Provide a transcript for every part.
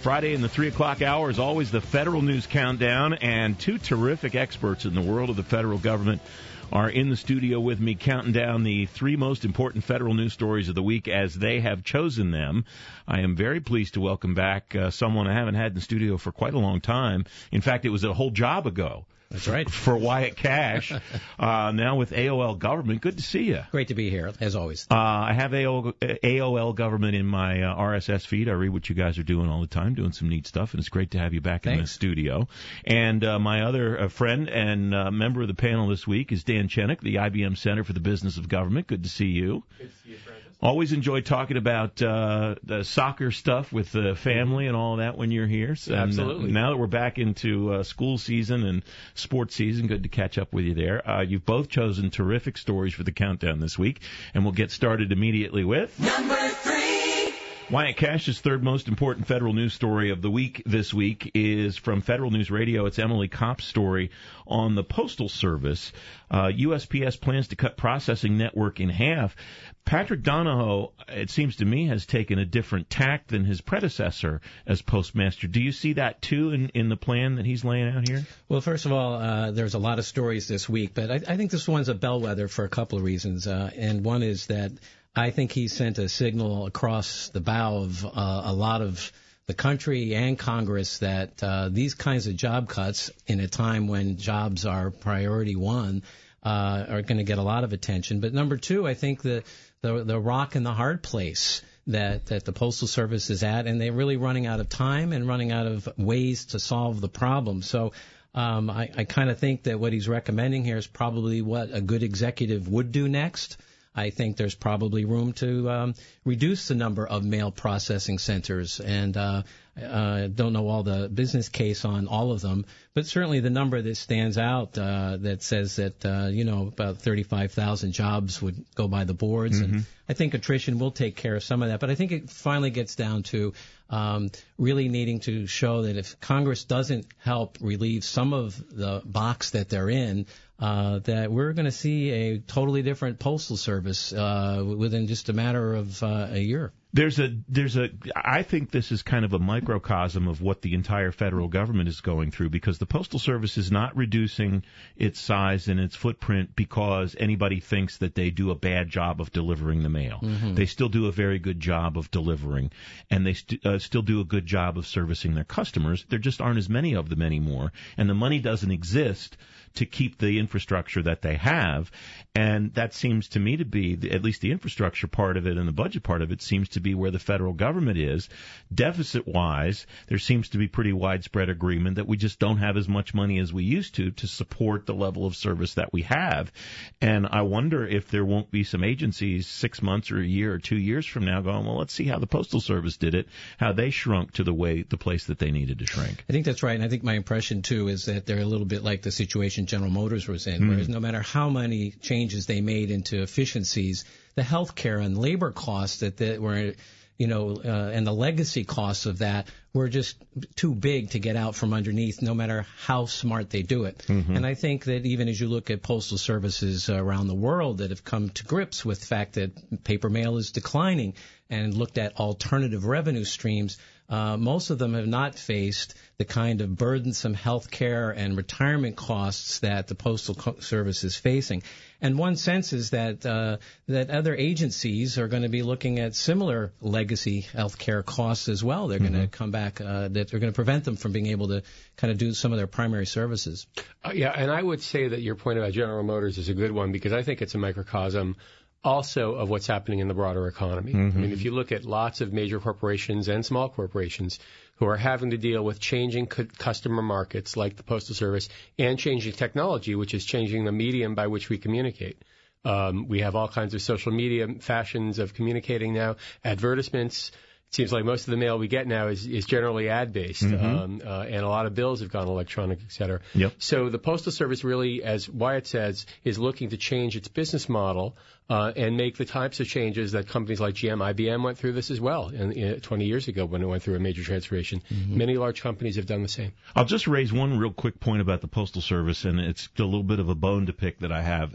Friday in the 3 o'clock hour is always the Federal News Countdown, and two terrific experts in the world of the federal government are in the studio with me counting down the three most important federal news stories of the week as they have chosen them. I am very pleased to welcome back someone I haven't had in the studio for quite a long time. In fact, it was a whole job ago. That's right. For Wyatt Cash, now with AOL Government. Good to see you. Great to be here, as always. I have AOL Government in my RSS feed. I read what you guys are doing all the time, doing some neat stuff, and it's great to have you back in the studio. And my other friend and member of the panel this week is Dan Chenick, the IBM Center for the Business of Government. Good to see you. Good to see you, Francis. Always enjoy talking about the soccer stuff with the family and all that when you're here. So, absolutely. Now that we're back into school season and sports season, good to catch up with you there. You've both chosen terrific stories for the countdown this week, and we'll get started immediately with number 3. Wyatt Cash's third most important federal news story of the week this week is from Federal News Radio. It's Emily Kopp's story on the Postal Service. USPS plans to cut processing network in half. Patrick Donahoe, it seems to me, has taken a different tack than his predecessor as postmaster. Do you see that, too, in the plan that he's laying out here? Well, first of all, there's a lot of stories this week, but I think this one's a bellwether for a couple of reasons. And one is that I think he sent a signal across the bow of a lot of the country and Congress that these kinds of job cuts in a time when jobs are priority one are going to get a lot of attention. But number two, I think the rock and the hard place that the Postal Service is at, and they're really running out of time and running out of ways to solve the problem. So I kind of think that what he's recommending here is probably what a good executive would do next. I think there's probably room to reduce the number of mail processing centers, and I don't know all the business case on all of them, but certainly the number that stands out that says that about 35,000 jobs would go by the boards, and I think attrition will take care of some of that. But I think it finally gets down to really needing to show that if Congress doesn't help relieve some of the box that they're in, that we're going to see a totally different postal service within just a matter of a year. I think this is kind of a microcosm of what the entire federal government is going through, because the Postal Service is not reducing its size and its footprint because anybody thinks that they do a bad job of delivering the mail. They still do a very good job of delivering, and they still do a good job of servicing their customers. There just aren't as many of them anymore, and the money doesn't exist to keep the infrastructure that they have. And that seems to me to be, at least the infrastructure part of it and the budget part of it, seems to be where the federal government is. Deficit-wise, there seems to be pretty widespread agreement that we just don't have as much money as we used to support the level of service that we have. And I wonder if there won't be some agencies 6 months or a year or 2 years from now going, well, let's see how the Postal Service did it, how they shrunk to the place that they needed to shrink. I think that's right, and I think my impression, too, is that they're a little bit like the situation General Motors was in, whereas no matter how many changes they made into efficiencies, the health care and labor costs that were, and the legacy costs of that were just too big to get out from underneath, no matter how smart they do it. And I think that even as you look at postal services around the world that have come to grips with the fact that paper mail is declining and looked at alternative revenue streams, most of them have not faced the kind of burdensome health care and retirement costs that the Postal Service is facing. And one sense is that other agencies are going to be looking at similar legacy health care costs as well. They're going to come back, that they're going to prevent them from being able to kind of do some of their primary services. Yeah, and I would say that your point about General Motors is a good one, because I think it's a microcosm also of what's happening in the broader economy. I mean, if you look at lots of major corporations and small corporations who are having to deal with changing customer markets like the Postal Service and changing technology, which is changing the medium by which we communicate. We have all kinds of social media fashions of communicating now, advertisements. It seems like most of the mail we get now is generally ad-based, and a lot of bills have gone electronic, et cetera. So the Postal Service really, as Wyatt says, is looking to change its business model and make the types of changes that companies like GM, IBM went through this as well 20 years ago when it went through a major transformation. Mm-hmm. Many large companies have done the same. I'll just raise one real quick point about the Postal Service, and it's a little bit of a bone to pick that I have.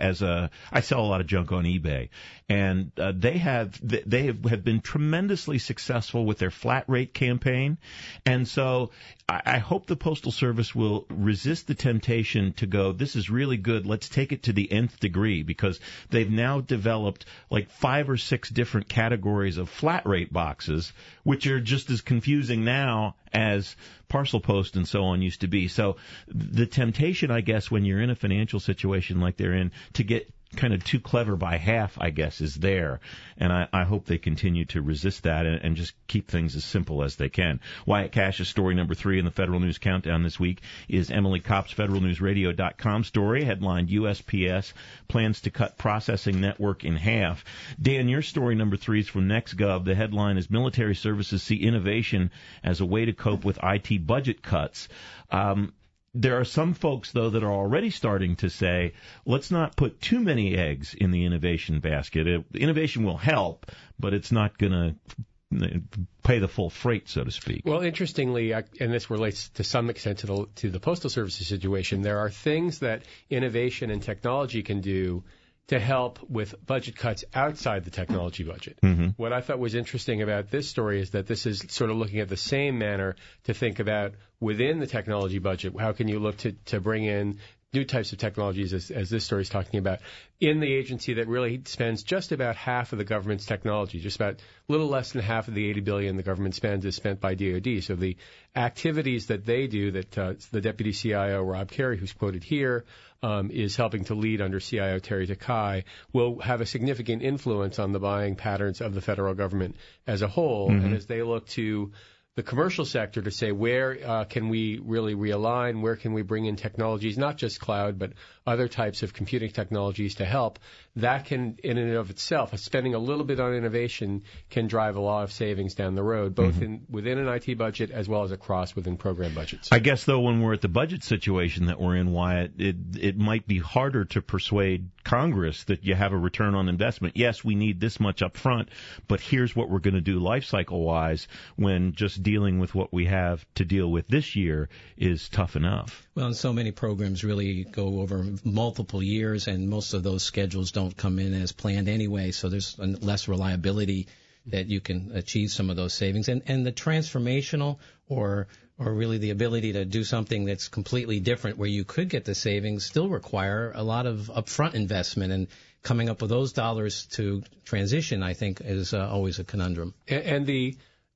I sell a lot of junk on eBay, and they have been tremendously successful with their flat rate campaign, and so I hope the Postal Service will resist the temptation to go, this is really good, let's take it to the nth degree, because they've now developed like 5 or 6 different categories of flat rate boxes, which are just as confusing now as parcel post and so on used to be. So the temptation, I guess, when you're in a financial situation like they're in, to get kind of too clever by half, I guess, is there. And I hope they continue to resist that and just keep things as simple as they can. Wyatt Cash's story number 3 in the Federal News Countdown this week is Emily Kopp's FederalNewsRadio.com story, headlined USPS plans to cut processing network in half. Dan, your story number 3 is from NextGov. The headline is Military Services See Innovation as a Way to Cope with IT Budget Cuts. There are some folks, though, that are already starting to say, let's not put too many eggs in the innovation basket. Innovation will help, but it's not going to pay the full freight, so to speak. Well, interestingly, and this relates to some extent to the Postal Services situation, there are things that innovation and technology can do to help with budget cuts outside the technology budget. Mm-hmm. What I thought was interesting about this story is that this is sort of looking at the same manner to think about within the technology budget. How can you look to bring in new types of technologies, as this story is talking about, in the agency that really spends just about half of the government's technology, just about a little less than half of the $80 billion the government spends is spent by DoD. So the activities that they do, that the Deputy CIO, Rob Carey, who's quoted here, is helping to lead under CIO Terry Takai, will have a significant influence on the buying patterns of the federal government as a whole. Mm-hmm. And as they look to the commercial sector to say where can we really realign, where can we bring in technologies, not just cloud, but other types of computing technologies to help, that can, in and of itself, spending a little bit on innovation can drive a lot of savings down the road, both within an IT budget as well as across within program budgets. I guess, though, when we're at the budget situation that we're in, Wyatt, it might be harder to persuade Congress that you have a return on investment. Yes, we need this much up front, but here's what we're going to do life cycle-wise, when just dealing with what we have to deal with this year is tough enough. Well, and so many programs really go over multiple years, and most of those schedules don't come in as planned anyway, so there's less reliability that you can achieve some of those savings. And the transformational or really the ability to do something that's completely different where you could get the savings still require a lot of upfront investment, and coming up with those dollars to transition, I think, is always a conundrum. And the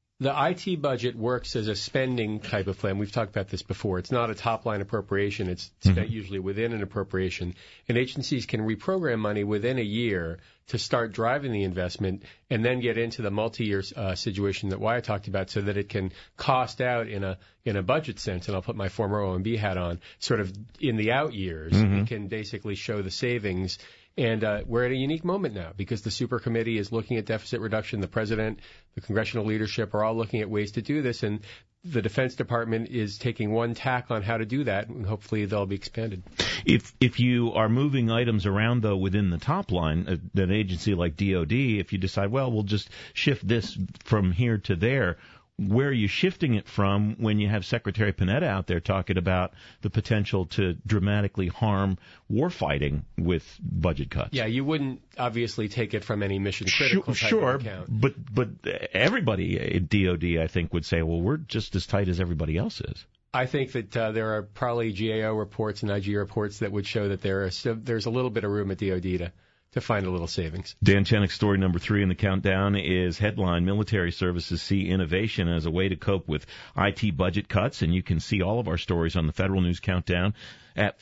IT budget works as a spending type of plan. We've talked about this before. It's not a top-line appropriation. It's spent usually within an appropriation. And agencies can reprogram money within a year to start driving the investment and then get into the multi-year situation that Wyatt talked about, so that it can cost out in a budget sense, and I'll put my former OMB hat on, sort of in the out years. It can basically show the savings. And we're at a unique moment now because the super committee is looking at deficit reduction. The president, the congressional leadership are all looking at ways to do this. And the Defense Department is taking one tack on how to do that, and hopefully they'll be expanded. If you are moving items around, though, within the top line, an agency like DOD, if you decide, well, we'll just shift this from here to there, where are you shifting it from when you have Secretary Panetta out there talking about the potential to dramatically harm warfighting with budget cuts? Yeah, you wouldn't obviously take it from any mission critical type of account. But everybody at DOD, I think, would say, well, we're just as tight as everybody else is. I think that there are probably GAO reports and IG reports that would show that there's a little bit of room at DOD to find a little savings. Dan Chenek's story number 3 in the countdown is headline, Military Services See Innovation as a Way to Cope with IT Budget Cuts. And you can see all of our stories on the Federal News Countdown at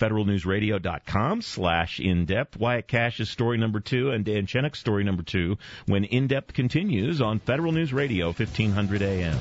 federalnewsradio.com/in-depth. Wyatt Cash's story number 2 and Dan Chenek's story number 2 when In-Depth continues on Federal News Radio, 1500 AM.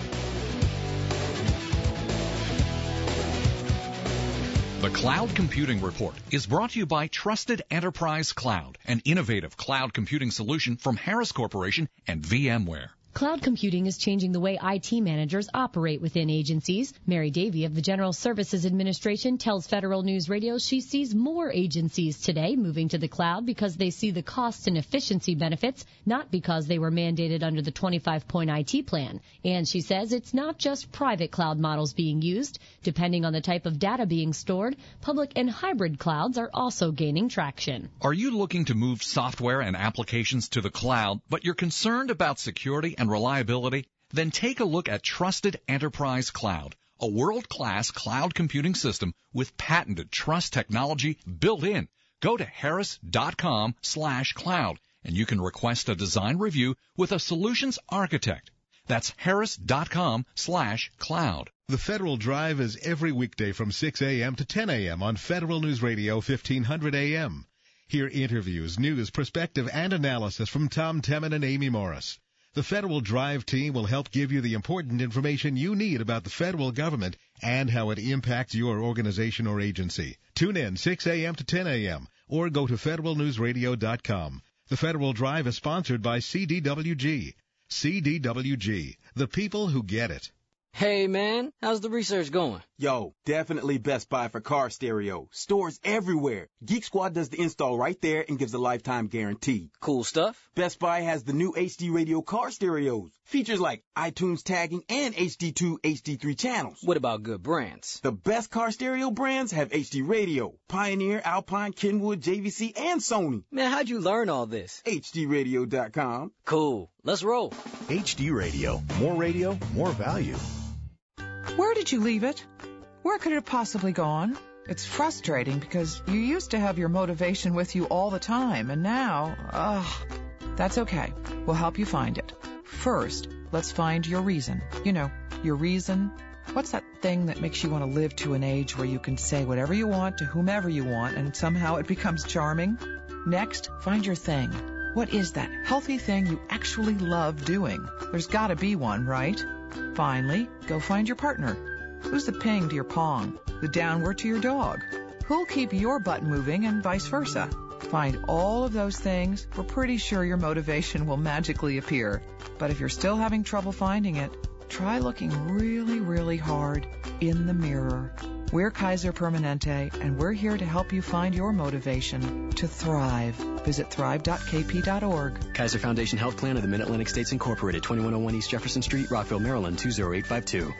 The Cloud Computing Report is brought to you by Trusted Enterprise Cloud, an innovative cloud computing solution from Harris Corporation and VMware. Cloud computing is changing the way IT managers operate within agencies. Mary Davey of the General Services Administration tells Federal News Radio she sees more agencies today moving to the cloud because they see the cost and efficiency benefits, not because they were mandated under the 25-point IT plan. And she says it's not just private cloud models being used. Depending on the type of data being stored, public and hybrid clouds are also gaining traction. Are you looking to move software and applications to the cloud, but you're concerned about security and reliability? Then take a look at Trusted Enterprise Cloud, a world-class cloud computing system with patented trust technology built in. Go to harris.com/cloud, and you can request a design review with a solutions architect. That's harris.com/cloud. The Federal Drive is every weekday from 6 a.m. to 10 a.m. on Federal News Radio 1500 a.m. Hear interviews, news, perspective, and analysis from Tom Temin and Amy Morris. The Federal Drive team will help give you the important information you need about the federal government and how it impacts your organization or agency. Tune in 6 a.m. to 10 a.m. or go to federalnewsradio.com. The Federal Drive is sponsored by CDWG. CDWG, the people who get it. Hey, man, how's the research going? Yo, definitely Best Buy for car stereo. Stores everywhere. Geek Squad does the install right there and gives a lifetime guarantee. Cool stuff. Best Buy has the new HD radio car stereos. Features like iTunes tagging and HD2, HD3 channels. What about good brands? The best car stereo brands have HD radio. Pioneer, Alpine, Kenwood, JVC, and Sony. Man, how'd you learn all this? HDradio.com. Cool. Let's roll. HD Radio. More value. Where did you leave it? Where could it have possibly gone? It's frustrating because you used to have your motivation with you all the time, and now, that's okay. We'll help you find it. First, let's find your reason. You know, your reason. What's that thing that makes you want to live to an age where you can say whatever you want to whomever you want and somehow it becomes charming? Next, find your thing. What is that healthy thing you actually love doing? There's got to be one, right? Finally, go find your partner. Who's the ping to your pong? The downward to your dog? Who'll keep your butt moving and vice versa? Find all of those things. We're pretty sure your motivation will magically appear. But if you're still having trouble finding it, try looking really, really hard in the mirror. We're Kaiser Permanente, and we're here to help you find your motivation to thrive. Visit thrive.kp.org. Kaiser Foundation Health Plan of the Mid-Atlantic States Incorporated, 2101 East Jefferson Street, Rockville, Maryland, 20852.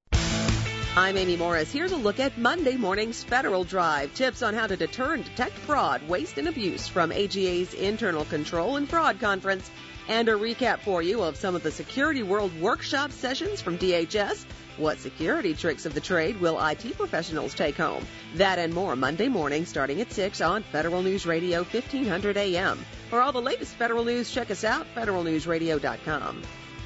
I'm Amy Morris, here to look at Monday morning's Federal Drive. Tips on how to deter and detect fraud, waste, and abuse from AGA's Internal Control and Fraud Conference. And a recap for you of some of the Security World workshop sessions from DHS. What security tricks of the trade will IT professionals take home? That and more Monday morning starting at 6 on Federal News Radio 1500 AM. For all the latest federal news, check us out, federalnewsradio.com.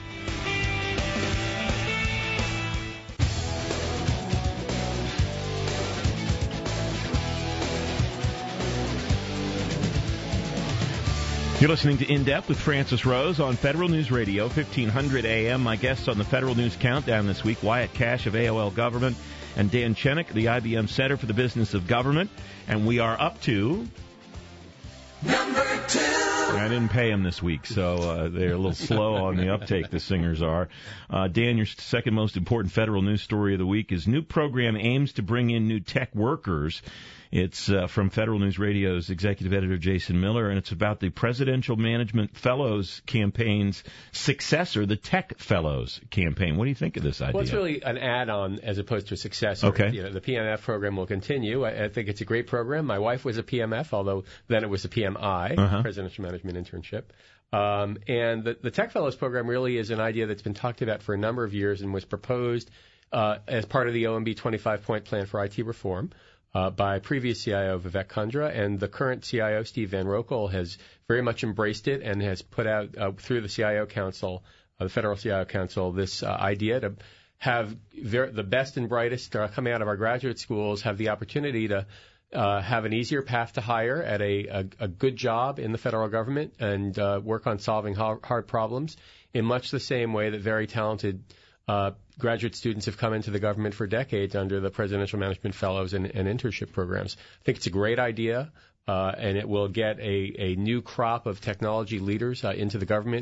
You're listening to In Depth with Francis Rose on Federal News Radio, 1500 AM. My guests on the Federal News Countdown this week, Wyatt Cash of AOL Government and Dan Chenick, the IBM Center for the Business of Government. And we are up to... Number 2. I didn't pay them this week, so they're a little slow on the uptake, the singers are. Dan, your second most important federal news story of the week is new program aims to bring in new tech workers. It's from Federal News Radio's executive editor, Jason Miller, and it's about the Presidential Management Fellows campaign's successor, the Tech Fellows campaign. What do you think of this idea? Well, it's really an add-on as opposed to a successor. Okay. You know, the PMF program will continue. I think it's a great program. My wife was a PMF, although then it was a PMI, Presidential Management Internship. And the Tech Fellows program really is an idea that's been talked about for a number of years and was proposed as part of the OMB 25-point plan for IT reform. By previous CIO Vivek Kundra, and the current CIO Steve Van Rokel has very much embraced it and has put out through the CIO Council, the Federal CIO Council, this idea to have the best and brightest coming out of our graduate schools have the opportunity to have an easier path to hire at a good job in the federal government and work on solving hard problems in much the same way that very talented graduate students have come into the government for decades under the Presidential Management Fellows and internship programs. I think it's a great idea, and it will get a new crop of technology leaders into the government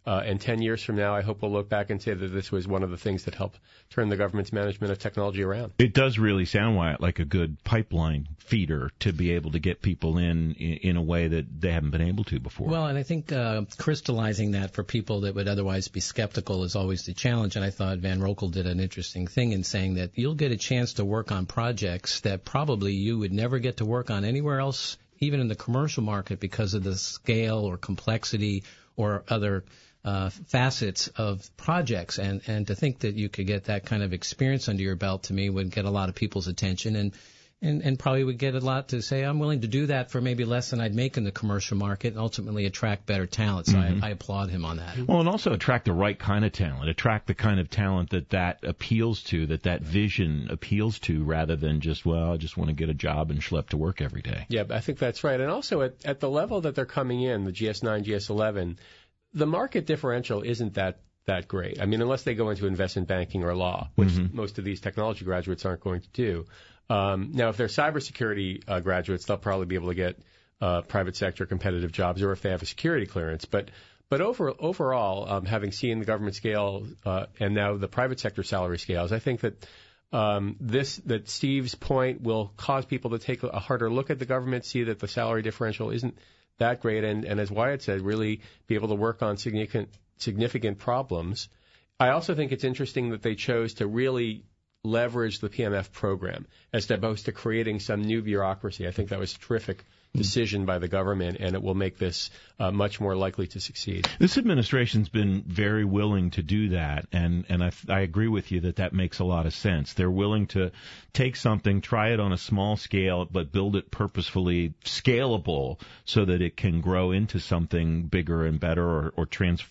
And 10 years from now, I hope we'll look back and say that this was one of the things that helped turn the government's management of technology around. It does really sound, Wyatt, like a good pipeline feeder to be able to get people in a way that they haven't been able to before. Well, and I think crystallizing that for people that would otherwise be skeptical is always the challenge. And I thought Van Rokel did an interesting thing in saying that you'll get a chance to work on projects that probably you would never get to work on anywhere else, even in the commercial market, because of the scale or complexity or other facets of projects, and to think that you could get that kind of experience under your belt, to me, would get a lot of people's attention, and probably would get a lot to say, I'm willing to do that for maybe less than I'd make in the commercial market, and ultimately attract better talent. So I applaud him on that. Well, and also attract the right kind of talent, attract the kind of talent that appeals to, that vision appeals to, rather than just, well, I just want to get a job and schlep to work every day. Yeah, I think that's right. And also at the level that they're coming in, the GS9, GS11, the market differential isn't that great. I mean, unless they go into investment banking or law, which most of these technology graduates aren't going to do. Now, if they're cybersecurity graduates, they'll probably be able to get private sector competitive jobs, or if they have a security clearance. But overall, having seen the government scale and now the private sector salary scales, I think that that Steve's point will cause people to take a harder look at the government, see that the salary differential isn't that great, and as Wyatt said, really be able to work on significant problems. I also think it's interesting that they chose to really leverage the PMF program as opposed to creating some new bureaucracy. I think that was a terrific decision by the government, and it will make this much more likely to succeed. This administration's been very willing to do that, and I agree with you that makes a lot of sense. They're willing to take something, try it on a small scale, but build it purposefully scalable so that it can grow into something bigger and better, or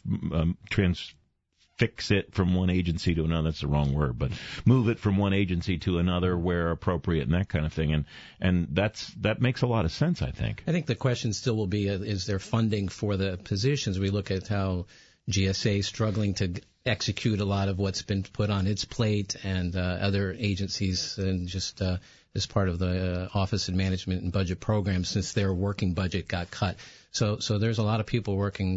fix it from one agency to another. That's the wrong word, but move it from one agency to another where appropriate, and that kind of thing. And that makes a lot of sense, I think. I think the question still will be, is there funding for the positions? We look at how GSA is struggling to execute a lot of what's been put on its plate, and other agencies, and just as part of the Office of Management and Budget Program, since their working budget got cut. So there's a lot of people working,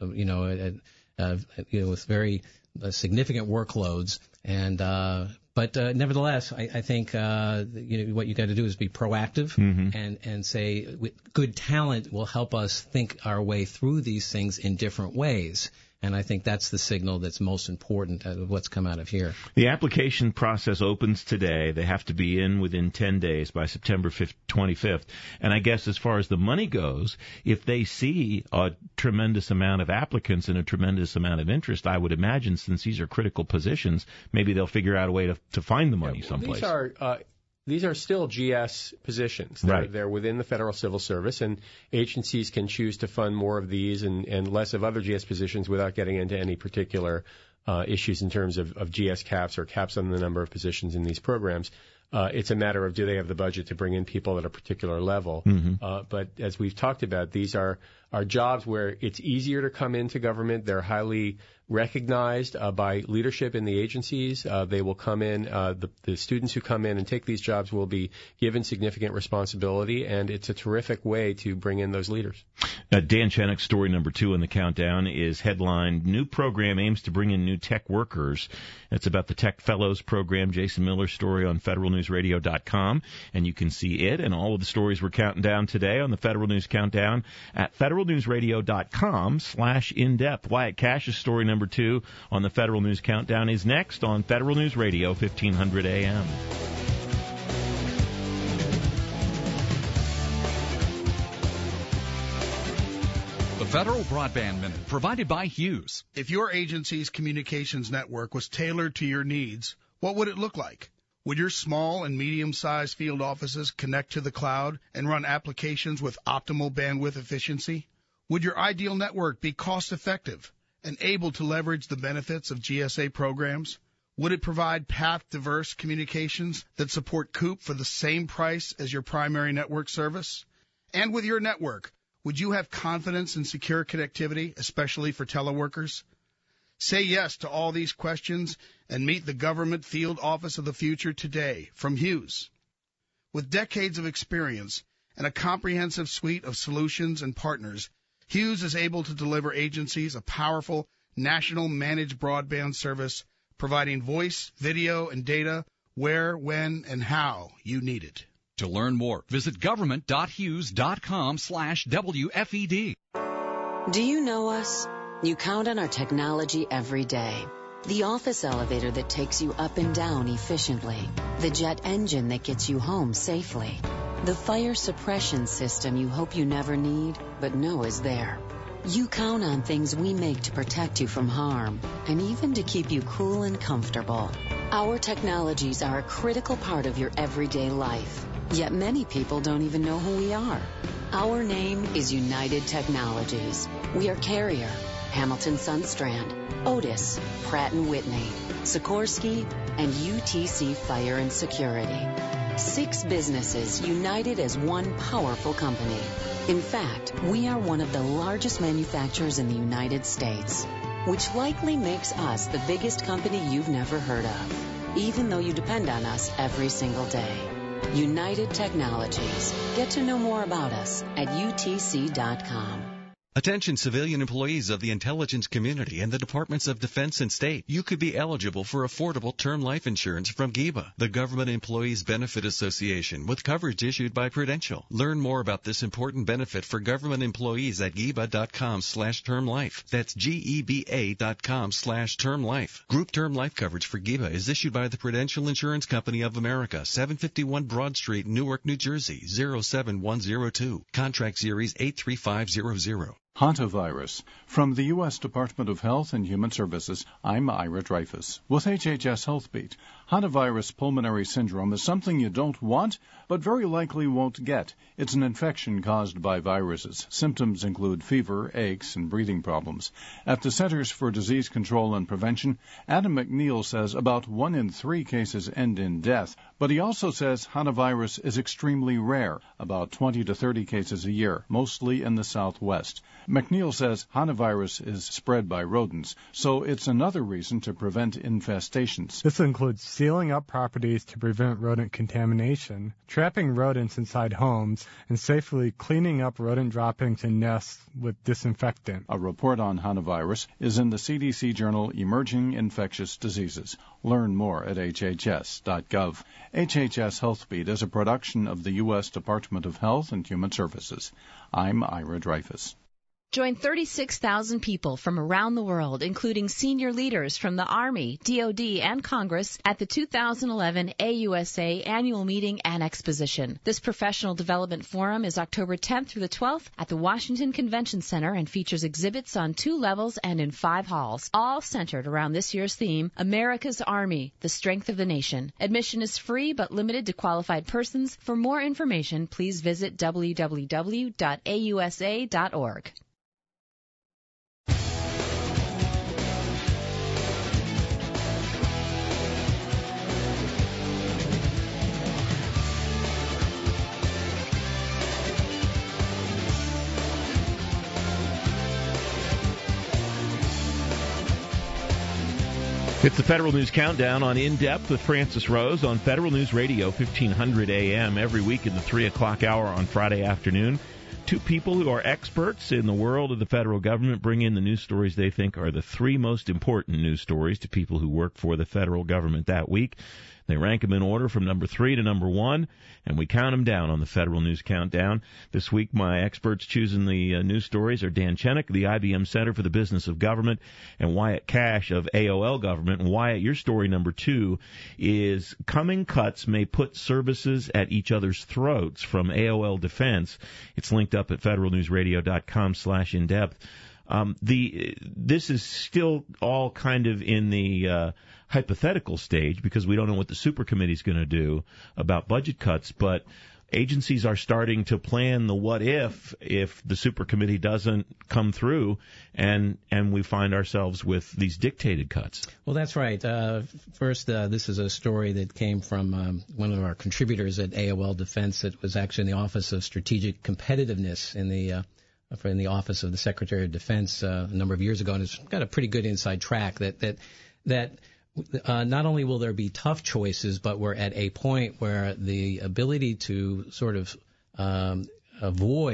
with very significant workloads, and but nevertheless, I think what you got to do is be proactive, and say good talent will help us think our way through these things in different ways. And I think that's the signal that's most important of what's come out of here. The application process opens today. They have to be in within 10 days by September 25th. And I guess as far as the money goes, if they see a tremendous amount of applicants and a tremendous amount of interest, I would imagine, since these are critical positions, maybe they'll figure out a way to find the money someplace. These are still GS positions. They're within the Federal Civil Service, and agencies can choose to fund more of these and less of other GS positions without getting into any particular issues in terms of GS caps or caps on the number of positions in these programs. It's a matter of, do they have the budget to bring in people at a particular level? But as we've talked about, these are jobs where it's easier to come into government. They're highly recognized by leadership in the agencies. They will come in. The students who come in and take these jobs will be given significant responsibility, and it's a terrific way to bring in those leaders. Dan Chenek's story number 2 in the countdown is headlined, New Program Aims to Bring in New Tech Workers. It's about the Tech Fellows program. Jason Miller's story on federalnewsradio.com, and you can see it and all of the stories we're counting down today on the Federal News Countdown at federalnewsradio.com/in-depth. Wyatt Cash's story number 2 on the Federal News Countdown is next on Federal News Radio 1500 AM. The Federal Broadband Minute, provided by Hughes. If your agency's communications network was tailored to your needs, what would it look like? Would your small and medium-sized field offices connect to the cloud and run applications with optimal bandwidth efficiency? Would your ideal network be cost-effective and able to leverage the benefits of GSA programs? Would it provide path-diverse communications that support COOP for the same price as your primary network service? And with your network, would you have confidence in secure connectivity, especially for teleworkers? Say yes to all these questions and meet the government field office of the future today from Hughes. With decades of experience and a comprehensive suite of solutions and partners, Hughes is able to deliver agencies a powerful, national managed broadband service providing voice, video, and data where, when, and how you need it. To learn more, visit government.hughes.com/WFED. Do you know us? You count on our technology every day. The office elevator that takes you up and down efficiently. The jet engine that gets you home safely. The fire suppression system you hope you never need, but know is there. You count on things we make to protect you from harm, and even to keep you cool and comfortable. Our technologies are a critical part of your everyday life, yet many people don't even know who we are. Our name is United Technologies. We are Carrier, Hamilton Sunstrand, Otis, Pratt & Whitney, Sikorsky, and UTC Fire and Security. 6 businesses united as one powerful company. In fact, we are one of the largest manufacturers in the United States, which likely makes us the biggest company you've never heard of, even though you depend on us every single day. United Technologies. Get to know more about us at UTC.com. Attention civilian employees of the intelligence community and the Departments of Defense and State. You could be eligible for affordable term life insurance from GEBA, the Government Employees Benefit Association, with coverage issued by Prudential. Learn more about this important benefit for government employees at GEBA.com/termlife. That's GEBA.com/termlife. Group term life coverage for GEBA is issued by the Prudential Insurance Company of America, 751 Broad Street, Newark, New Jersey, 07102. Contract Series 83500. Hantavirus. From the U.S. Department of Health and Human Services, I'm Ira Dreyfus. With HHS HealthBeat, hantavirus pulmonary syndrome is something you don't want, but very likely won't get. It's an infection caused by viruses. Symptoms include fever, aches, and breathing problems. At the Centers for Disease Control and Prevention, Adam McNeil says about 1 in 3 cases end in death, but he also says hantavirus is extremely rare, about 20 to 30 cases a year, mostly in the Southwest. McNeil says hantavirus is spread by rodents, so it's another reason to prevent infestations. This includes sealing up properties to prevent rodent contamination, trapping rodents inside homes, and safely cleaning up rodent droppings and nests with disinfectant. A report on hantavirus is in the CDC journal Emerging Infectious Diseases. Learn more at hhs.gov. HHS HealthBeat is a production of the U.S. Department of Health and Human Services. I'm Ira Dreyfus. Join 36,000 people from around the world, including senior leaders from the Army, DoD, and Congress at the 2011 AUSA Annual Meeting and Exposition. This professional development forum is October 10th through the 12th at the Washington Convention Center and features exhibits on 2 levels and in 5 halls, all centered around this year's theme, America's Army, the Strength of the Nation. Admission is free but limited to qualified persons. For more information, please visit www.ausa.org. It's the Federal News Countdown on In Depth with Francis Rose on Federal News Radio, 1500 AM, every week in the 3 o'clock hour on Friday afternoon. 2 people who are experts in the world of the federal government bring in the news stories they think are the 3 most important news stories to people who work for the federal government that week. They rank them in order from number 3 to number 1, and we count them down on the Federal News Countdown. This week, my experts choosing the news stories are Dan Chenick, the IBM Center for the Business of Government, and Wyatt Cash of AOL Government. And Wyatt, your story number 2 is Coming Cuts May Put Services at Each Other's Throats from AOL Defense. It's linked up at federalnewsradio.com/indepth. This is still all kind of in the hypothetical stage because we don't know what the super committee is going to do about budget cuts, but agencies are starting to plan the what if the super committee doesn't come through and we find ourselves with these dictated cuts. Well, that's right. First, this is a story that came from one of our contributors at AOL Defense. It was actually in the Office of Strategic Competitiveness in the Office of the Secretary of Defense a number of years ago, and it's got a pretty good inside track that not only will there be tough choices, but we're at a point where the ability to sort of avoid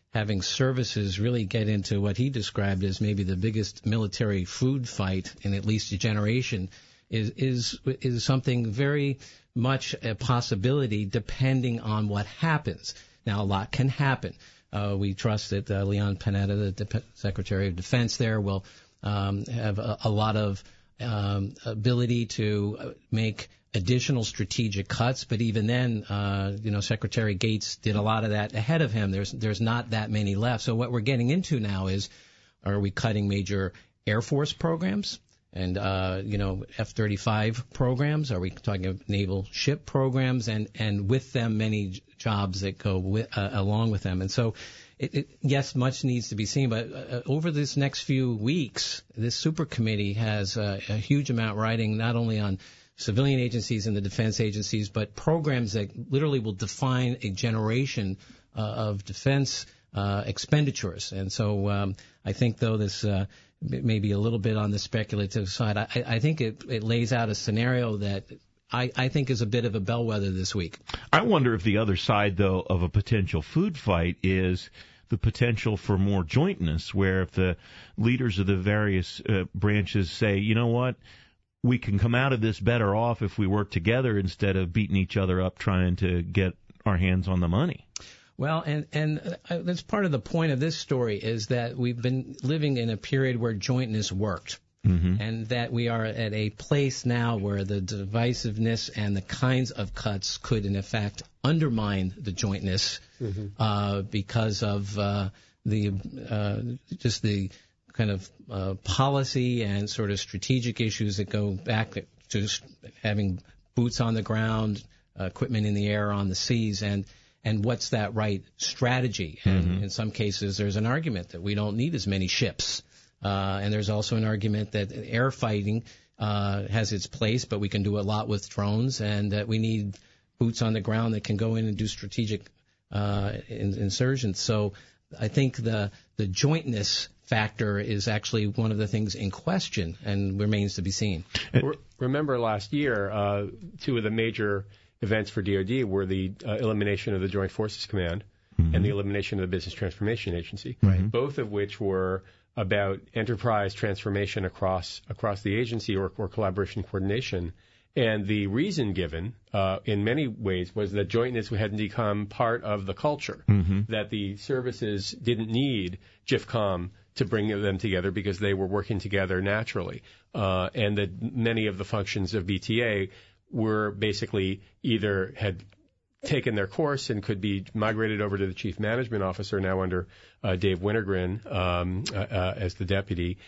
having services really get into what he described as maybe the biggest military food fight in at least a generation is something very much a possibility depending on what happens. Now, a lot can happen. We trust that Leon Panetta, the Secretary of Defense there, will have a lot of ability to make additional strategic cuts, but even then, Secretary Gates did a lot of that ahead of him. There's not that many left. So what we're getting into now is, are we cutting major Air Force programs and F-35 programs? Are we talking about naval ship programs and with them many jobs that go along with them? And so, yes, much needs to be seen, but over this next few weeks, this super committee has a huge amount riding not only on civilian agencies and the defense agencies, but programs that literally will define a generation of defense expenditures. And so I think, though, this may be a little bit on the speculative side, I think it lays out a scenario that I think is a bit of a bellwether this week. I wonder if the other side, though, of a potential food fight is the potential for more jointness, where if the leaders of the various branches say, you know what, we can come out of this better off if we work together instead of beating each other up trying to get our hands on the money. Well, and that's part of the point of this story is that we've been living in a period where jointness worked. Mm-hmm. And that we are at a place now where the divisiveness and the kinds of cuts could, in effect, undermine the jointness because of just the kind of policy and sort of strategic issues that go back to just having boots on the ground, equipment in the air, on the seas, and what's that right strategy? And in some cases, there's an argument that we don't need as many ships. And there's also an argument that air fighting has its place, but we can do a lot with drones, and that we need boots on the ground that can go in and do strategic insurgents. So I think the jointness factor is actually one of the things in question and remains to be seen. Remember last year, two of the major events for DoD were the elimination of the Joint Forces Command and the elimination of the Business Transformation Agency, both of which were about enterprise transformation across the agency or collaboration coordination. And the reason given, in many ways, was that jointness hadn't become part of the culture, that the services didn't need JIFCOM to bring them together because they were working together naturally, and that many of the functions of BTA were basically either had taken their course and could be migrated over to the Chief Management Officer, now under Dave Wintergren as the deputy,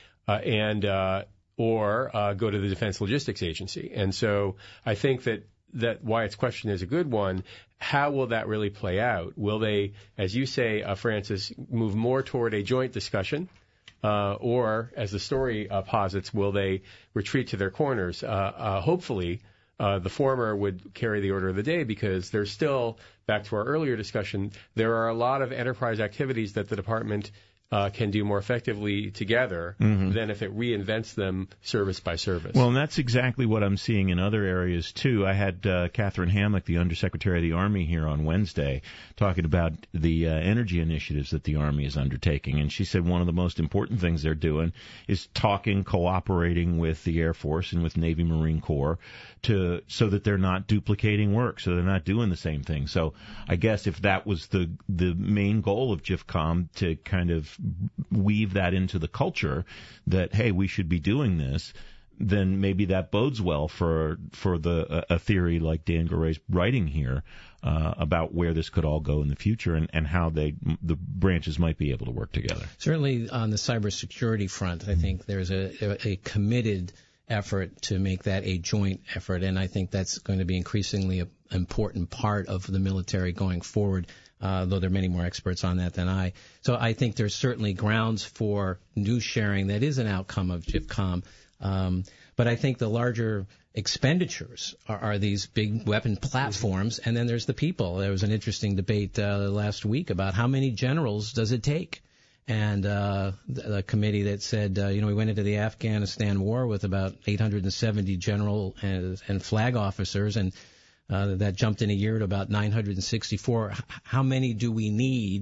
or go to the Defense Logistics Agency. And so I think that Wyatt's question is a good one. How will that really play out? Will they, as you say, Francis, move more toward a joint discussion? Or, as the story posits, will they retreat to their corners? Hopefully, the former would carry the order of the day, because there's still, back to our earlier discussion, there are a lot of enterprise activities that the department can do more effectively together than if it reinvents them service by service. Well, and that's exactly what I'm seeing in other areas, too. I had Catherine Hammock, the Undersecretary of the Army, here on Wednesday talking about the energy initiatives that the Army is undertaking. And she said one of the most important things they're doing is cooperating with the Air Force and with Navy Marine Corps so that they're not duplicating work, so they're not doing the same thing. So I guess if that was the main goal of JIFCOM, to kind of weave that into the culture that, hey, we should be doing this, then maybe that bodes well for a theory like Dan Garay's writing here about where this could all go in the future and how the branches might be able to work together. Certainly on the cybersecurity front, I think there's a committed effort to make that a joint effort, and I think that's going to be increasingly an important part of the military going forward, though there are many more experts on that than I. So I think there's certainly grounds for news sharing that is an outcome of JIFCOM. But I think the larger expenditures are these big weapon platforms, and then there's the people. There was an interesting debate last week about how many generals does it take. And the committee that said, we went into the Afghanistan war with about 870 general and flag officers, and that jumped in a year to about 964. How many do we need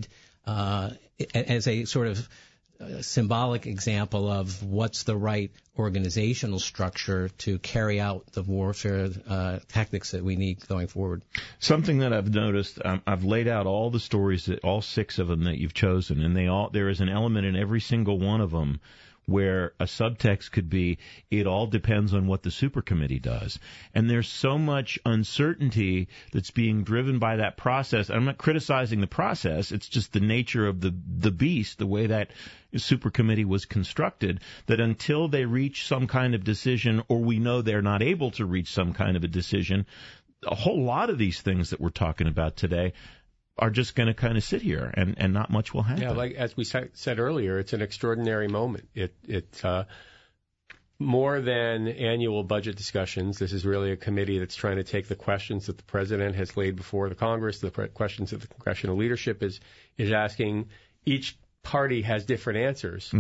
as a sort of symbolic example of what's the right organizational structure to carry out the warfare tactics that we need going forward. Something that I've noticed, I've laid out all the stories, all 6 of them that you've chosen, and there is an element in every single one of them where a subtext could be, it all depends on what the supercommittee does. And there's so much uncertainty that's being driven by that process. I'm not criticizing the process. It's just the nature of the beast, the way that supercommittee was constructed, that until they reach some kind of decision, or we know they're not able to reach some kind of a decision, a whole lot of these things that we're talking about today are just going to kind of sit here, and not much will happen. Yeah, like as we said earlier, it's an extraordinary moment. It's more than annual budget discussions. This is really a committee that's trying to take the questions that the president has laid before the Congress, the questions that the congressional leadership is asking. Each party has different answers,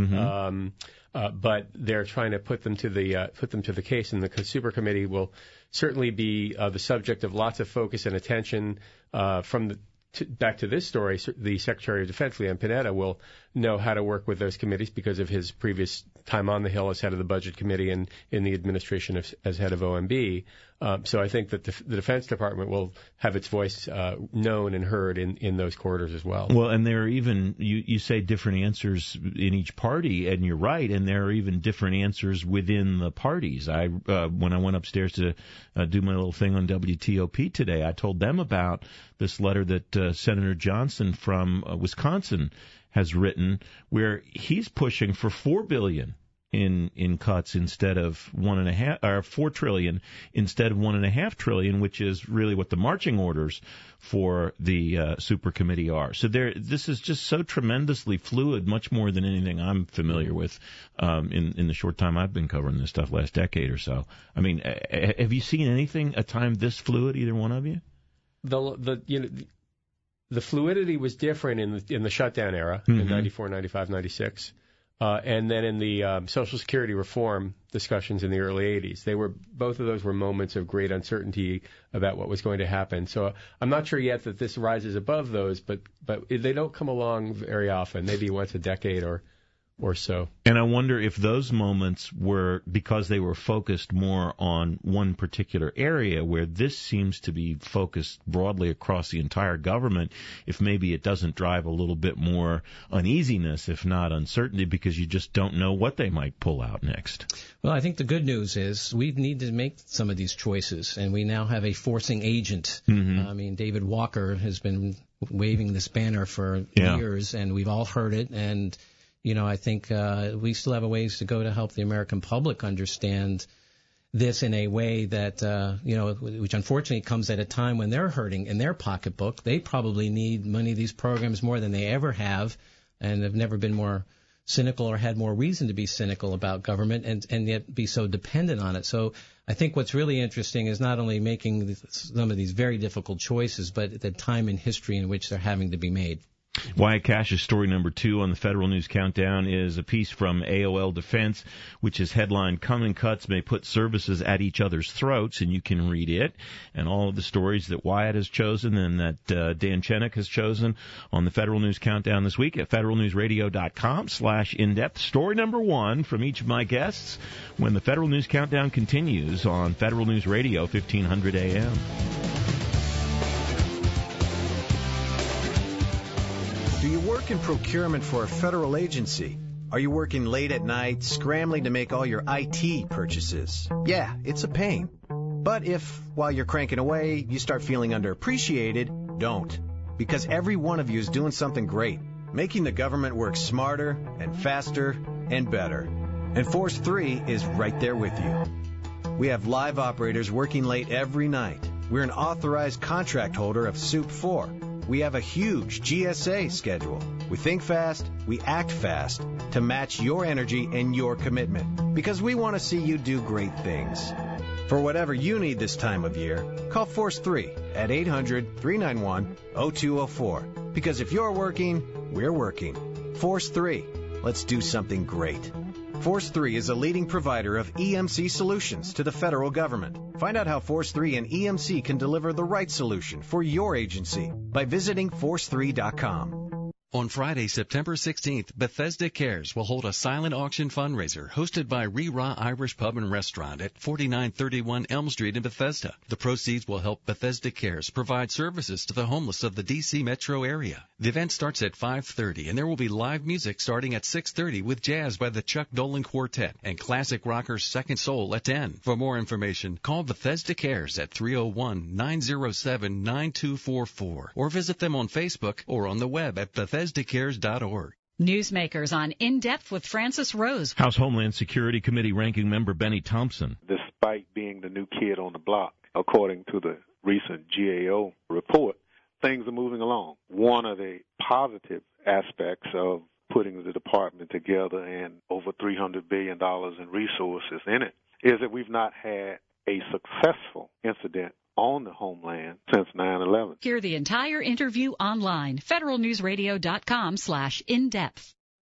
but they're trying to put them to the case, and the Super Committee will certainly be the subject of lots of focus and attention back to this story. The Secretary of Defense, Leon Panetta, will know how to work with those committees because of his previous time on the Hill as head of the Budget Committee and in the administration as head of OMB. So I think that the Defense Department will have its voice known and heard in those quarters as well. Well, and there are even, you say different answers in each party, and you're right, and there are even different answers within the parties. When I went upstairs to do my little thing on WTOP today, I told them about this letter that Senator Johnson from Wisconsin has written, where he's pushing for $4 billion in cuts instead of $4 trillion instead of $1.5 trillion, which is really what the marching orders for the super committee are. So this is just so tremendously fluid, much more than anything I'm familiar with in the short time I've been covering this stuff, last decade or so. I mean, have you seen a time this fluid, either one of you? The fluidity was different in the shutdown era in 94, 95, 96. And then in the Social Security reform discussions in the early 80s, both of those were moments of great uncertainty about what was going to happen. So I'm not sure yet that this rises above those, but they don't come along very often, maybe once a decade or so. And I wonder if those moments were because they were focused more on one particular area, where this seems to be focused broadly across the entire government, if maybe it doesn't drive a little bit more uneasiness, if not uncertainty, because you just don't know what they might pull out next. Well, I think the good news is we need to make some of these choices, and we now have a forcing agent. I mean, David Walker has been waving this banner for years, and we've all heard it, and I think we still have a ways to go to help the American public understand this in a way that, which unfortunately comes at a time when they're hurting in their pocketbook. They probably need money, these programs, more than they ever have, and have never been more cynical or had more reason to be cynical about government and yet be so dependent on it. So I think what's really interesting is not only making some of these very difficult choices, but the time in history in which they're having to be made. Wyatt Cash's story number 2 on the Federal News Countdown is a piece from AOL Defense, which is headlined, "Coming Cuts May Put Services at Each Other's Throats," and you can read it and all of the stories that Wyatt has chosen and that Dan Chenick has chosen on the Federal News Countdown this week at federalnewsradio.com/in-depth. Story number 1 from each of my guests when the Federal News Countdown continues on Federal News Radio, 1500 AM. Do you work in procurement for a federal agency? Are you working late at night, scrambling to make all your IT purchases? Yeah, it's a pain. But if, while you're cranking away, you start feeling underappreciated, don't. Because every one of you is doing something great, making the government work smarter and faster and better. And Force 3 is right there with you. We have live operators working late every night. We're an authorized contract holder of SOUP 4. We have a huge GSA schedule. We think fast, we act fast to match your energy and your commitment, because we want to see you do great things. For whatever you need this time of year, call Force 3 at 800-391-0204. Because if you're working, we're working. Force 3, let's do something great. Force 3 is a leading provider of EMC solutions to the federal government. Find out how Force 3 and EMC can deliver the right solution for your agency by visiting force3.com. On Friday, September 16th, Bethesda Cares will hold a silent auction fundraiser hosted by Rira Irish Pub and Restaurant at 4931 Elm Street in Bethesda. The proceeds will help Bethesda Cares provide services to the homeless of the D.C. metro area. The event starts at 5:30, and there will be live music starting at 6:30 with jazz by the Chuck Dolan Quartet and classic rockers Second Soul at 10. For more information, call Bethesda Cares at 301-907-9244 or visit them on Facebook or on the web at BethesdaCares.org. Newsmakers on In Depth with Francis Rose. House Homeland Security Committee Ranking Member Benny Thompson. Despite being the new kid on the block, according to the recent GAO report, things are moving along. One of the positive aspects of putting the department together and over $300 billion in resources in it is that we've not had a successful incident on the homeland since 9/11. Hear the entire interview online. federalnewsradio.com/indepth.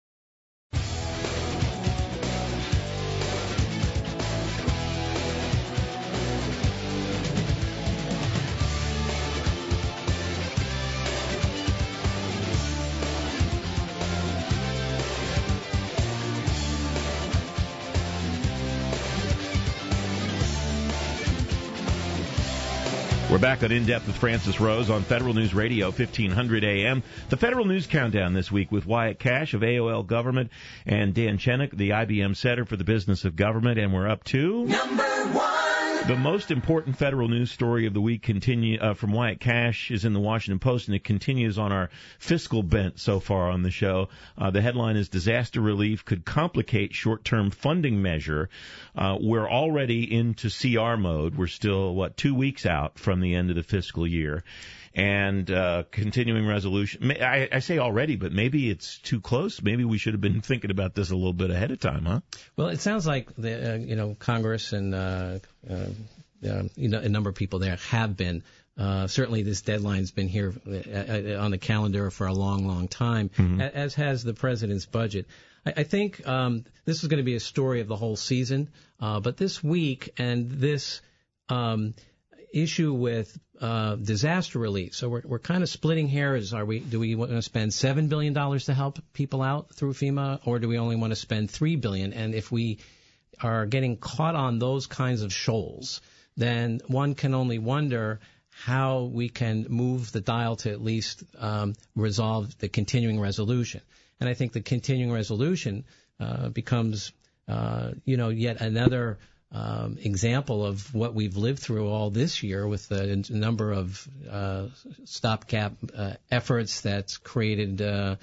We're back on In Depth with Francis Rose on Federal News Radio, 1500 AM. The Federal News Countdown this week with Wyatt Cash of AOL Government and Dan Chenick, the IBM Center for the Business of Government. And we're up to number 1. The most important federal news story of the week from Wyatt Cash is in the Washington Post, and it continues on our fiscal bent so far on the show. The headline is Disaster Relief Could Complicate Short-Term Funding Measure. We're already into CR mode. We're still, 2 weeks out from the end of the fiscal year. And continuing resolution. I say already, but maybe it's too close. Maybe we should have been thinking about this a little bit ahead of time, huh? Well, it sounds like Congress and a number of people there have been. Certainly, this deadline's been here on the calendar for a long, long time, as has the president's budget. I think this is going to be a story of the whole season, but this week and this issue with disaster relief. So we're kind of splitting hairs. Do we want to spend $7 billion to help people out through FEMA, or do we only want to spend $3 billion? And if we are getting caught on those kinds of shoals, then one can only wonder how we can move the dial to at least resolve the continuing resolution. And I think the continuing resolution becomes, yet another example of what we've lived through all this year with the number of stopgap efforts that's created,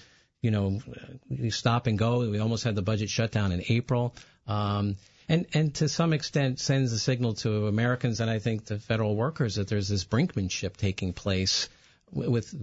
stop and go. We almost had the budget shut down in April. And to some extent sends a signal to Americans and I think the federal workers that there's this brinkmanship taking place with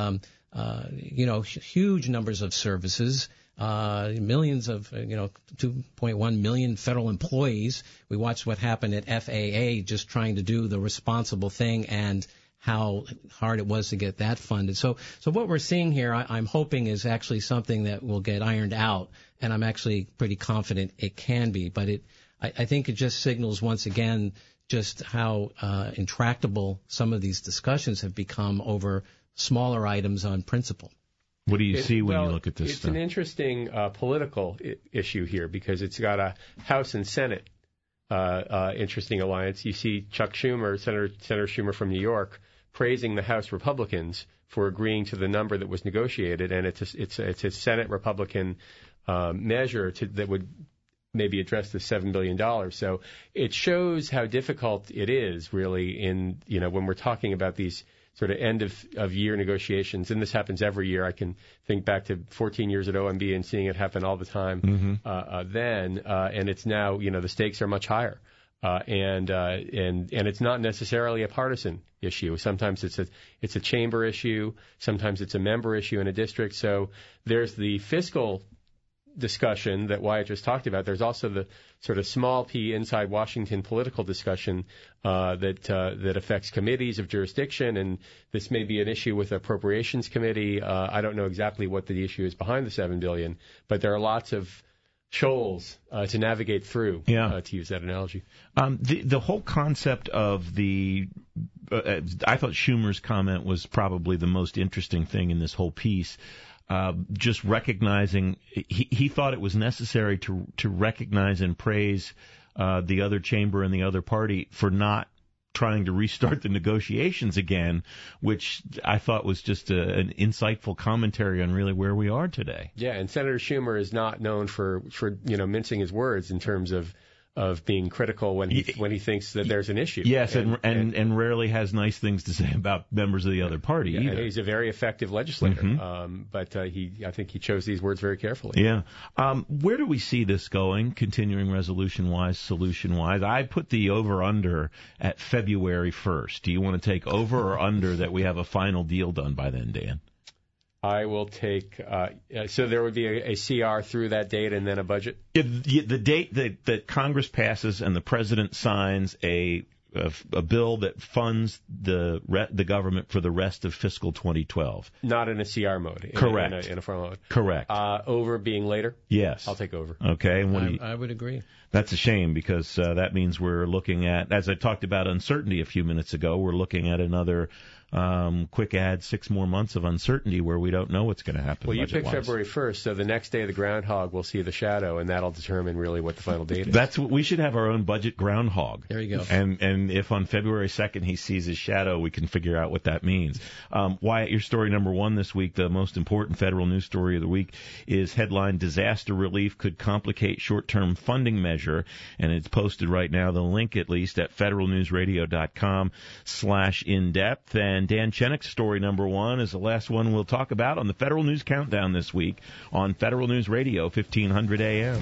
huge numbers of services, millions of, 2.1 million federal employees. We watched what happened at FAA just trying to do the responsible thing and how hard it was to get that funded. So what we're seeing here, I'm hoping is actually something that will get ironed out, and I'm actually pretty confident it can be. But I think it just signals once again just how intractable some of these discussions have become over smaller items on principle. What do you see when you look at this stuff? stuff? It's an interesting political issue here because it's got a House and Senate interesting alliance. You see Chuck Schumer, Senator Schumer from New York, praising the House Republicans for agreeing to the number that was negotiated, and it's a Senate Republican measure that would maybe address the $7 billion. So it shows how difficult it is really when we're talking about these sort of end of year negotiations, and this happens every year. I can think back to 14 years at OMB and seeing it happen all the time then, and it's now, the stakes are much higher. And it's not necessarily a partisan issue. Sometimes it's a chamber issue. Sometimes it's a member issue in a district. So there's the fiscal discussion that Wyatt just talked about. There's also the sort of small p inside Washington political discussion that affects committees of jurisdiction, and this may be an issue with the Appropriations Committee. I don't know exactly what the issue is behind the $7 billion, but there are lots of shoals to navigate through, to use that analogy. The whole concept of I thought Schumer's comment was probably the most interesting thing in this whole piece. just recognizing he thought it was necessary to recognize and praise the other chamber and the other party for not trying to restart the negotiations again, which I thought was just an insightful commentary on really where we are today. Yeah, and Senator Schumer is not known for mincing his words in terms of being critical when he thinks that there's an issue. Yes, and rarely has nice things to say about members of the other party either. And he's a very effective legislator, but I think he chose these words very carefully. Yeah. Where do we see this going, continuing resolution-wise, solution-wise? I put the over-under at February 1st. Do you want to take over or under that we have a final deal done by then, Dan? I will take, so there would be a CR through that date and then a budget? The date that Congress passes and the President signs a bill that funds the government for the rest of fiscal 2012. Not in a CR mode. Correct. In a farm mode. Correct. Over being later? Yes. I'll take over. Okay. And I would agree. That's a shame because that means we're looking at, as I talked about uncertainty a few minutes ago, we're looking at another quick add 6 more months of uncertainty where we don't know what's going to happen. Well, you picked February 1st, so the next day of the groundhog will see the shadow, and that'll determine really what the final date is. That's what we should have our own budget groundhog. There you go. And if on February 2nd he sees his shadow, we can figure out what that means. Wyatt, your story number 1 this week, the most important federal news story of the week, is headline "Disaster Relief Could Complicate Short-Term Funding Measure," and it's posted right now, the link at least, at federalnewsradio.com/in-depth. And Dan Chennick's story number 1 is the last one we'll talk about on the Federal News Countdown this week on Federal News Radio, 1500 AM.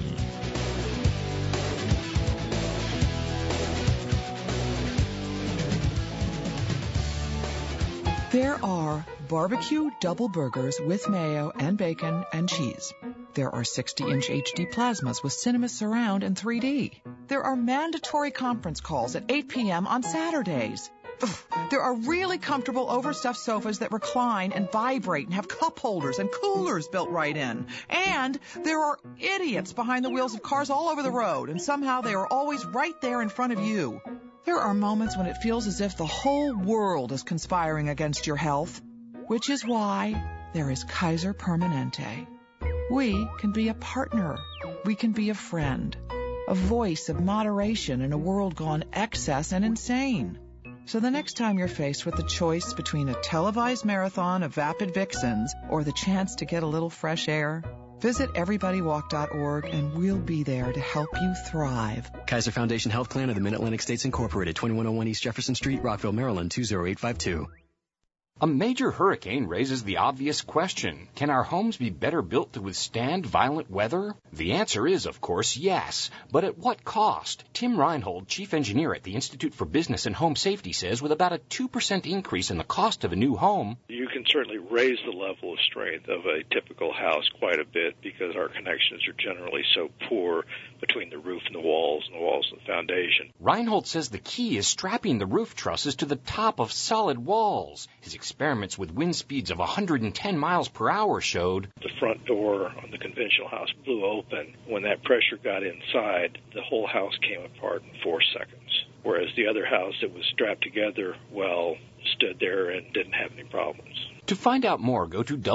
There are barbecue double burgers with mayo and bacon and cheese. There are 60-inch HD plasmas with cinema surround and 3D. There are mandatory conference calls at 8 p.m. on Saturdays. There are really comfortable overstuffed sofas that recline and vibrate and have cup holders and coolers built right in. And there are idiots behind the wheels of cars all over the road, and somehow they are always right there in front of you. There are moments when it feels as if the whole world is conspiring against your health, which is why there is Kaiser Permanente. We can be a partner. We can be a friend. A voice of moderation in a world gone excess and insane. So the next time you're faced with the choice between a televised marathon of vapid vixens or the chance to get a little fresh air, visit everybodywalk.org and we'll be there to help you thrive. Kaiser Foundation Health Plan of the Mid-Atlantic States Incorporated, 2101 East Jefferson Street, Rockville, Maryland, 20852. A major hurricane raises the obvious question, can our homes be better built to withstand violent weather? The answer is, of course, yes. But at what cost? Tim Reinhold, chief engineer at the Institute for Business and Home Safety, says with about a 2% increase in the cost of a new home, you can certainly raise the level of strength of a typical house quite a bit because our connections are generally so poor between the roof and the walls and the foundation. Reinhold says the key is strapping the roof trusses to the top of solid walls. His experiments with wind speeds of 110 miles per hour showed the front door on the conventional house blew open. When that pressure got inside, the whole house came apart in 4 seconds. Whereas the other house that was strapped together, well, stood there and didn't have any problems. To find out more, go to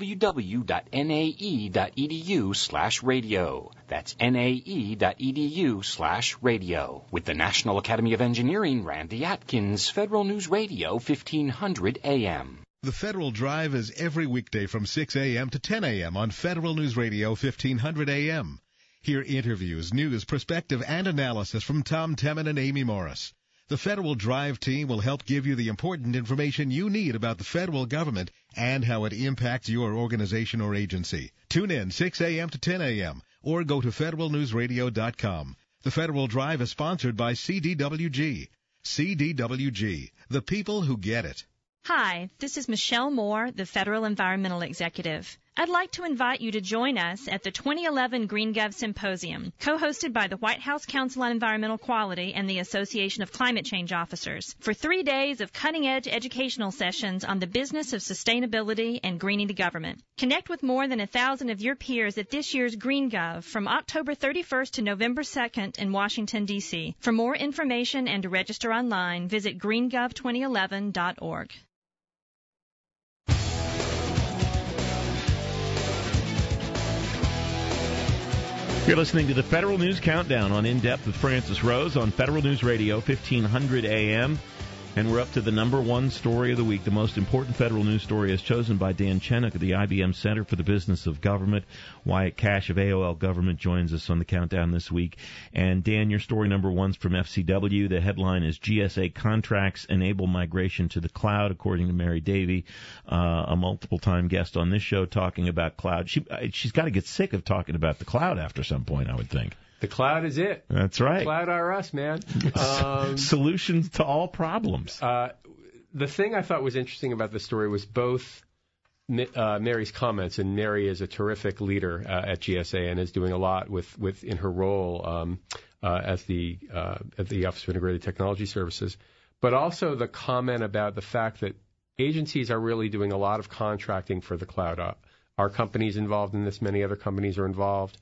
www.nae.edu/radio. That's nae.edu/radio. With the National Academy of Engineering, Randy Atkins, Federal News Radio, 1500 AM. The Federal Drive is every weekday from 6 a.m. to 10 a.m. on Federal News Radio, 1500 AM. Hear interviews, news, perspective, and analysis from Tom Temin and Amy Morris. The Federal Drive team will help give you the important information you need about the federal government and how it impacts your organization or agency. Tune in 6 a.m. to 10 a.m. or go to federalnewsradio.com. The Federal Drive is sponsored by CDWG. CDWG, the people who get it. Hi, this is Michelle Moore, the Federal Environmental Executive. I'd like to invite you to join us at the 2011 GreenGov Symposium, co-hosted by the White House Council on Environmental Quality and the Association of Climate Change Officers, for 3 days of cutting-edge educational sessions on the business of sustainability and greening the government. Connect with more than 1,000 of your peers at this year's GreenGov from October 31st to November 2nd in Washington, D.C. For more information and to register online, visit greengov2011.org. You're listening to the Federal News Countdown on In Depth with Francis Rose on Federal News Radio, 1500 AM. And we're up to the number one story of the week, the most important federal news story as chosen by Dan Chenock of the IBM Center for the Business of Government. Wyatt Cash of AOL Government joins us on the countdown this week. And Dan, your story number one's from FCW. The headline is GSA Contracts Enable Migration to the Cloud, according to Mary Davey, a multiple-time guest on this show talking about cloud. She's got to get sick of talking about the cloud after some point, I would think. The cloud is it. That's right. Cloud are us, man. Solutions to all problems. The thing I thought was interesting about the story was both Mary's comments, and Mary is a terrific leader at GSA and is doing a lot with in her role at the Office of Integrated Technology Services, but also the comment about the fact that agencies are really doing a lot of contracting for the cloud. Our company's involved in this. Many other companies are involved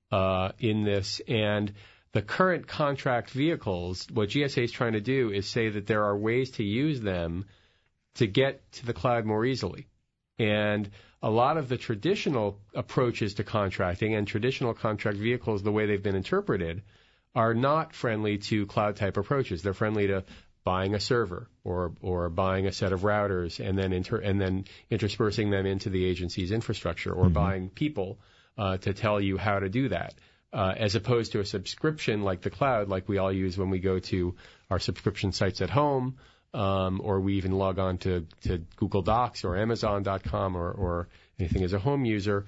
in this, and the current contract vehicles, what GSA is trying to do is say that there are ways to use them to get to the cloud more easily. And a lot of the traditional approaches to contracting and traditional contract vehicles, the way they've been interpreted, are not friendly to cloud-type approaches. They're friendly to buying a server or buying a set of routers and then interspersing them into the agency's infrastructure, or buying people to tell you how to do that, as opposed to a subscription like the cloud, like we all use when we go to our subscription sites at home, or we even log on to Google Docs or Amazon.com or anything as a home user.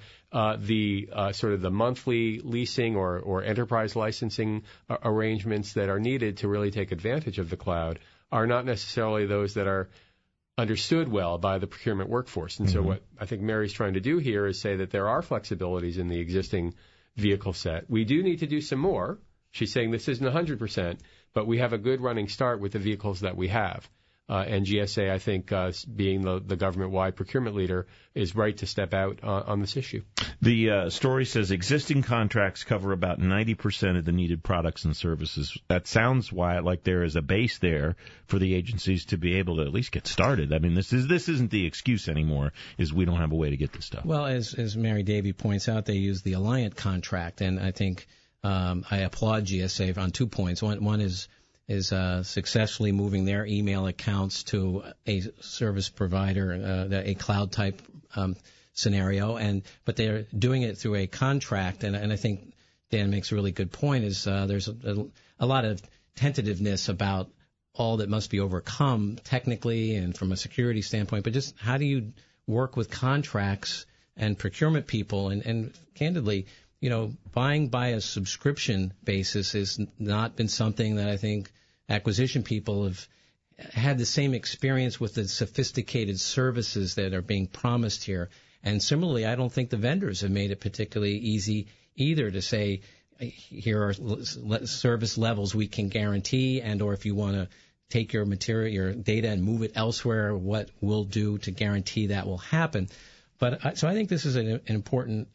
The sort of the monthly leasing or enterprise licensing arrangements that are needed to really take advantage of the cloud are not necessarily those that are understood well by the procurement workforce. And so what I think Mary's trying to do here is say that there are flexibilities in the existing vehicle set. We do need to do some more. She's saying this isn't 100%, but we have a good running start with the vehicles that we have. And GSA, I think, being the government-wide procurement leader, is right to step out on this issue. The story says existing contracts cover about 90% of the needed products and services. That sounds, Wyatt, like there is a base there for the agencies to be able to at least get started. I mean, this isn't the excuse anymore, is we don't have a way to get this stuff. Well, as Mary Davey points out, they use the Alliant contract, and I think I applaud GSA on 2 points. One is successfully moving their email accounts to a service provider, a cloud type scenario, but they're doing it through a contract. And I think Dan makes a really good point. Is there's a lot of tentativeness about all that must be overcome technically and from a security standpoint, but just how do you work with contracts and procurement people? And candidly, buying by a subscription basis has not been something that I think acquisition people have had the same experience with the sophisticated services that are being promised here. And similarly, I don't think the vendors have made it particularly easy either to say, here are service levels we can guarantee, and or if you want to take your material, your data, and move it elsewhere, what we'll do to guarantee that will happen. But so I think this is an important,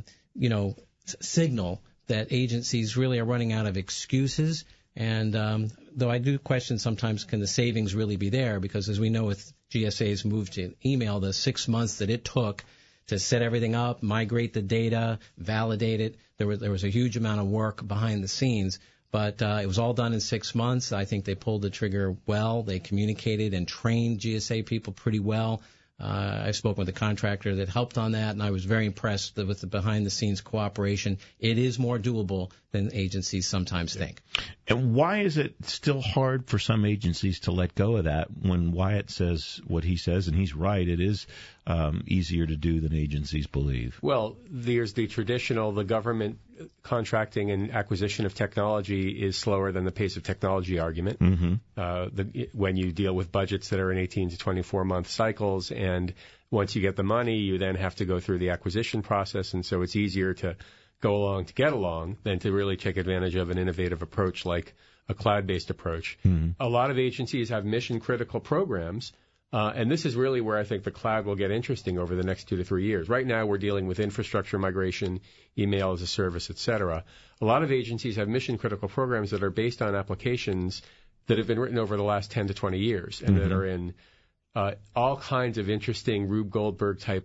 signal that agencies really are running out of excuses. And though I do question sometimes, can the savings really be there? Because as we know, with GSA's move to email, the 6 months that it took to set everything up, migrate the data, validate it, there was a huge amount of work behind the scenes. But it was all done in 6 months. I think they pulled the trigger well. They communicated and trained GSA people pretty well. I spoke with a contractor that helped on that, and I was very impressed with the behind-the-scenes cooperation. It is more doable than agencies sometimes think. And why is it still hard for some agencies to let go of that when Wyatt says what he says, and he's right, it is easier to do than agencies believe? Well, there's the government contracting and acquisition of technology is slower than the pace of technology argument. When you deal with budgets that are in 18 to 24-month cycles, and once you get the money, you then have to go through the acquisition process, and so it's easier to go along to get along than to really take advantage of an innovative approach like a cloud-based approach. A lot of agencies have mission-critical programs, and this is really where I think the cloud will get interesting over the next 2 to 3 years. Right now, we're dealing with infrastructure migration, email as a service, et cetera. A lot of agencies have mission-critical programs that are based on applications that have been written over the last 10 to 20 years and that are in all kinds of interesting Rube Goldberg type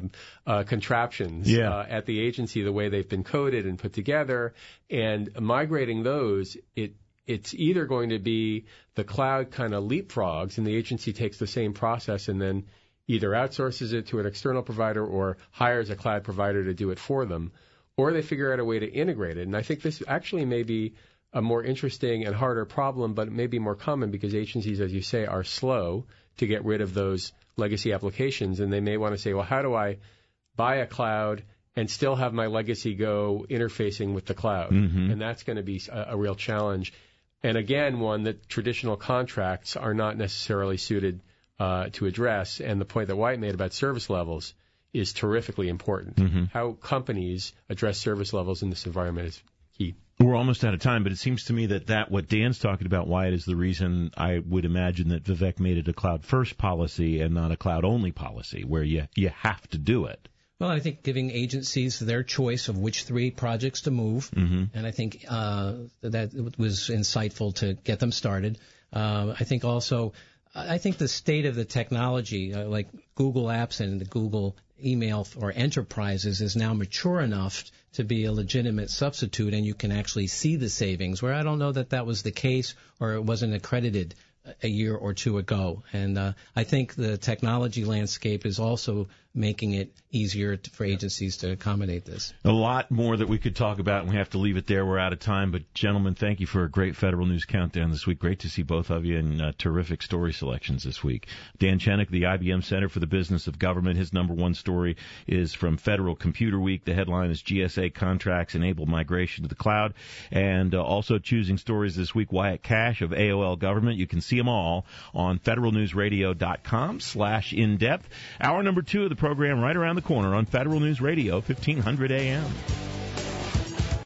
contraptions at the agency, the way they've been coded and put together, and migrating those, it's either going to be the cloud kind of leapfrogs, and the agency takes the same process and then either outsources it to an external provider or hires a cloud provider to do it for them, or they figure out a way to integrate it. And I think this actually may be a more interesting and harder problem, but it may be more common because agencies, as you say, are slow to get rid of those legacy applications, and they may want to say, well, how do I buy a cloud and still have my legacy go interfacing with the cloud? Mm-hmm. And that's going to be a real challenge. And again, one that traditional contracts are not necessarily suited to address. And the point that Wyatt made about service levels is terrifically important. Mm-hmm. How companies address service levels in this environment is key. We're almost out of time, but it seems to me that what Dan's talking about, Wyatt, is the reason I would imagine that Vivek made it a cloud-first policy and not a cloud-only policy, where you have to do it. Well, I think giving agencies their choice of which 3 projects to move, and I think that was insightful to get them started. I think also, I think the state of the technology, like Google Apps and the Google email for enterprises, is now mature enough to be a legitimate substitute, and you can actually see the savings, where I don't know that was the case or it wasn't accredited a year or 2 ago. And I think the technology landscape is also making it easier for agencies to accommodate this. A lot more that we could talk about, and we have to leave it there. We're out of time. But, gentlemen, thank you for a great Federal News Countdown this week. Great to see both of you, and terrific story selections this week. Dan Chenick, the IBM Center for the Business of Government. His number one story is from Federal Computer Week. The headline is GSA Contracts Enable Migration to the Cloud. And also choosing stories this week, Wyatt Cash of AOL Government. You can see them all on federalnewsradio.com/in-depth. Hour number 2 of the program right around the corner on Federal News Radio, 1500 AM.